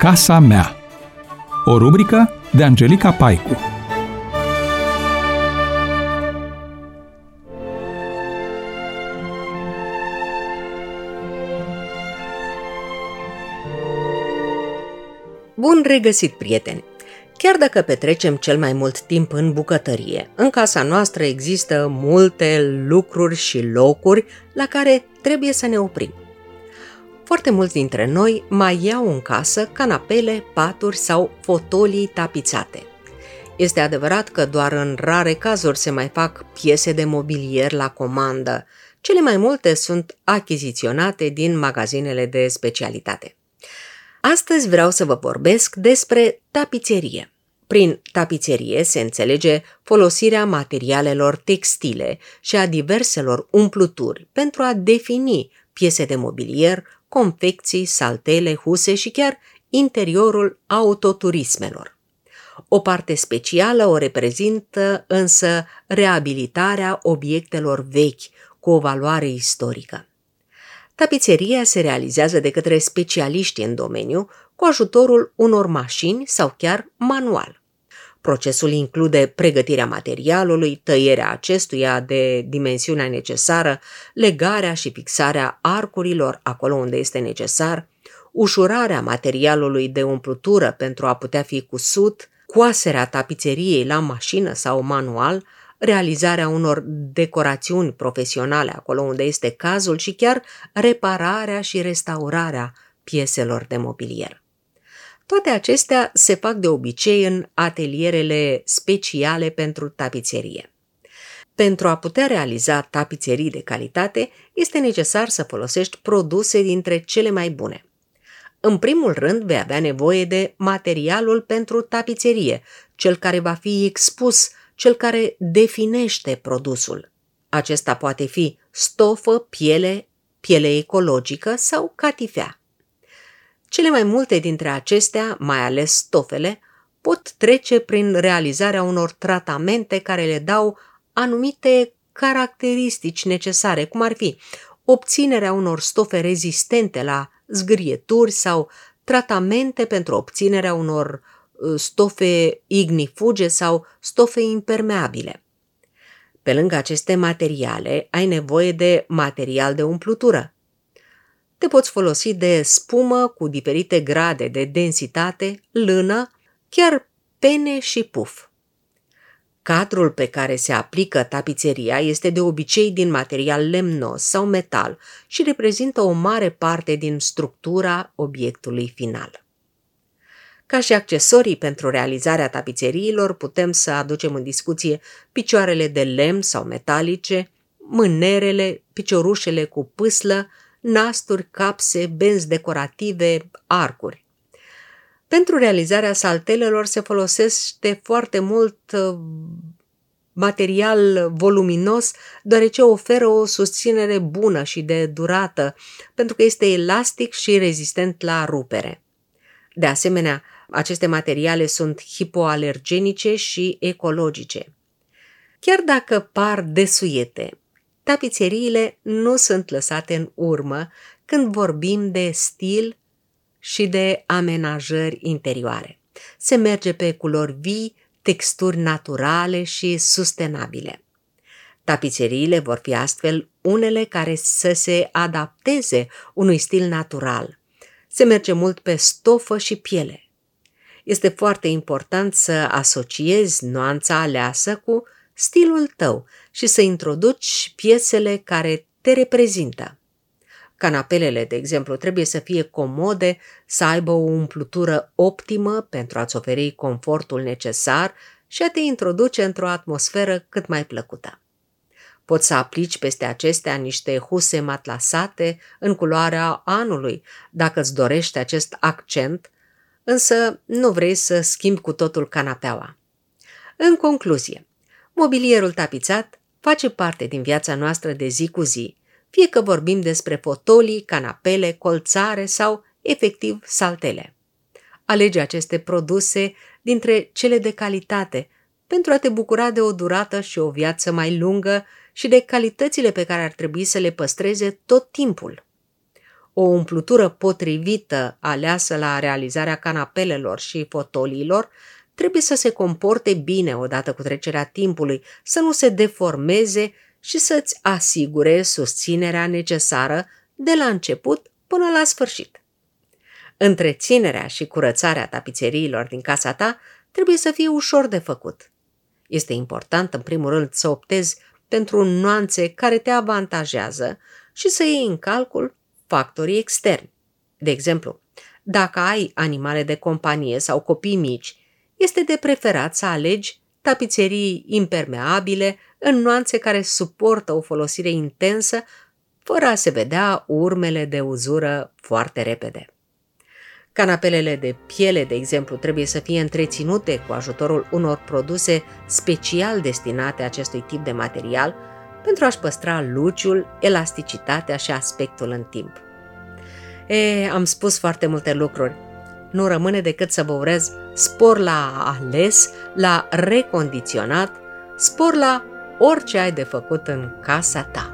Casa mea. O rubrică de Angelica Paicu. Bun regăsit, prieteni! Chiar dacă petrecem cel mai mult timp în bucătărie, în casa noastră există multe lucruri și locuri la care trebuie să ne oprim. Foarte mulți dintre noi mai iau în casă canapele, paturi sau fotolii tapițate. Este adevărat că doar în rare cazuri se mai fac piese de mobilier la comandă. Cele mai multe sunt achiziționate din magazinele de specialitate. Astăzi vreau să vă vorbesc despre tapiserie. Prin tapiserie se înțelege folosirea materialelor textile și a diverselor umpluturi pentru a defini piese de mobilier, confecții, saltele, huse și chiar interiorul autoturismelor. O parte specială o reprezintă însă reabilitarea obiectelor vechi cu o valoare istorică. Tapiseria se realizează de către specialiști în domeniu cu ajutorul unor mașini sau chiar manual. Procesul include pregătirea materialului, tăierea acestuia de dimensiunea necesară, legarea și fixarea arcurilor acolo unde este necesar, ușurarea materialului de umplutură pentru a putea fi cusut, coaserea tapiseriei la mașină sau manual, realizarea unor decorațiuni profesionale acolo unde este cazul și chiar repararea și restaurarea pieselor de mobilier. Toate acestea se fac de obicei în atelierele speciale pentru tapiserie. Pentru a putea realiza tapiserii de calitate, este necesar să folosești produse dintre cele mai bune. În primul rând, vei avea nevoie de materialul pentru tapiserie, cel care va fi expus, cel care definește produsul. Acesta poate fi stofă, piele ecologică sau catifea. Cele mai multe dintre acestea, mai ales stofele, pot trece prin realizarea unor tratamente care le dau anumite caracteristici necesare, cum ar fi obținerea unor stofe rezistente la zgârieturi sau tratamente pentru obținerea unor stofe ignifuge sau stofe impermeabile. Pe lângă aceste materiale, ai nevoie de material de umplutură. Te poți folosi de spumă cu diferite grade de densitate, lână, chiar pene și puf. Cadrul pe care se aplică tapiseria este de obicei din material lemnos sau metal și reprezintă o mare parte din structura obiectului final. Ca și accesorii pentru realizarea tapiseriilor, putem să aducem în discuție picioarele de lemn sau metalice, mânerele, piciorușele cu pâslă, nasturi, capse, benzi decorative, arcuri. Pentru realizarea saltelelor se folosește foarte mult material voluminos, deoarece oferă o susținere bună și de durată, pentru că este elastic și rezistent la rupere. De asemenea, aceste materiale sunt hipoalergenice și ecologice. Chiar dacă par desuiete, tapiseriile nu sunt lăsate în urmă când vorbim de stil și de amenajări interioare. Se merge pe culori vii, texturi naturale și sustenabile. Tapiseriile vor fi astfel unele care să se adapteze unui stil natural. Se merge mult pe stofă și piele. Este foarte important să asociezi nuanța aleasă cu stilul tău și să introduci piesele care te reprezintă. Canapelele, de exemplu, trebuie să fie comode, să aibă o umplutură optimă pentru a-ți oferi confortul necesar și a te introduce într-o atmosferă cât mai plăcută. Poți să aplici peste acestea niște huse matlasate în culoarea anului, dacă îți dorești acest accent, însă nu vrei să schimbi cu totul canapeaua. În concluzie, mobilierul tapițat face parte din viața noastră de zi cu zi, fie că vorbim despre fotolii, canapele, colțare sau, efectiv, saltele. Alege aceste produse dintre cele de calitate pentru a te bucura de o durată și o viață mai lungă și de calitățile pe care ar trebui să le păstreze tot timpul. O umplutură potrivită aleasă la realizarea canapelelor și fotoliilor trebuie să se comporte bine odată cu trecerea timpului, să nu se deformeze și să-ți asigure susținerea necesară de la început până la sfârșit. Întreținerea și curățarea tapițeriilor din casa ta trebuie să fie ușor de făcut. Este important, în primul rând, să optezi pentru nuanțe care te avantajează și să iei în calcul factorii externi. De exemplu, dacă ai animale de companie sau copii mici, este de preferat să alegi tapiserii impermeabile în nuanțe care suportă o folosire intensă fără a se vedea urmele de uzură foarte repede. Canapelele de piele, de exemplu, trebuie să fie întreținute cu ajutorul unor produse special destinate acestui tip de material pentru a-și păstra luciul, elasticitatea și aspectul în timp. Am spus foarte multe lucruri. Nu rămâne decât să vă urez spor la ales, la recondiționat, spor la orice ai de făcut în casa ta.